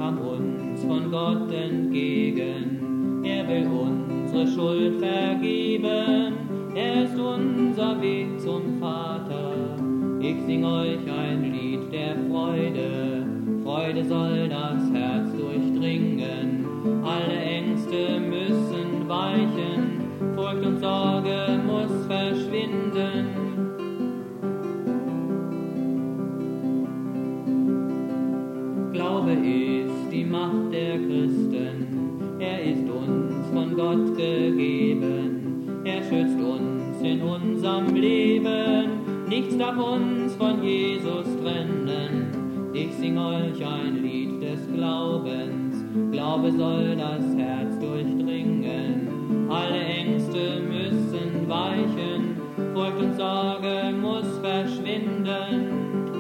kam uns von Gott entgegen. Er will unsere Schuld vergeben. Er ist unser Weg zum Vater. Ich sing euch ein Lied der Freude. Freude soll das Herz durchdringen. Alle Ängste müssen weichen. Furcht und Sorge muss verschwinden. Glaube ist die Macht der Christen. Er ist uns von Gott gegeben. Er schützt uns in unserem Leben. Nichts darf uns von Jesus trennen. Ich sing euch ein Lied des Glaubens. Glaube soll das Herz durchdringen. Alle Ängste müssen weichen. Furcht und Sorge muss verschwinden.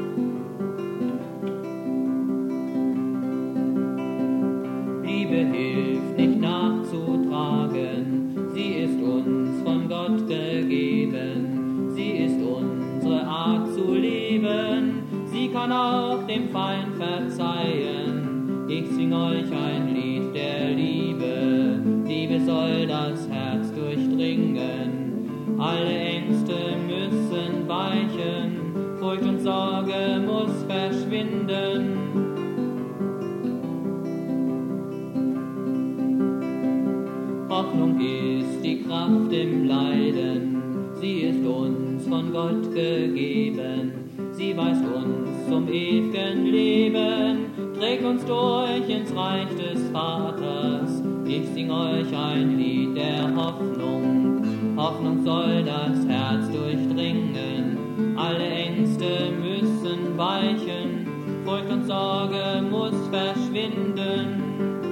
Liebe hilft nicht nachzutragen. Sie ist uns von Gott gegeben. Sie ist unsere Art zu leben. Sie kann auch dem Feind verzeihen. Ich sing euch ein Lied der Liebe. Liebe soll das Herz durchdringen. Alle Ängste müssen weichen. Furcht und Sorge muss verschwinden. Hoffnung ist die Kraft im Leiden. Sie ist uns von Gott gegeben. Sie weist uns zum ewigen Leben, trägt uns durch ins Reich des Vaters. Ich sing euch ein Lied der Hoffnung. Hoffnung soll das Herz durchdringen. Alle Ängste müssen weichen. Furcht und Sorge muss verschwinden.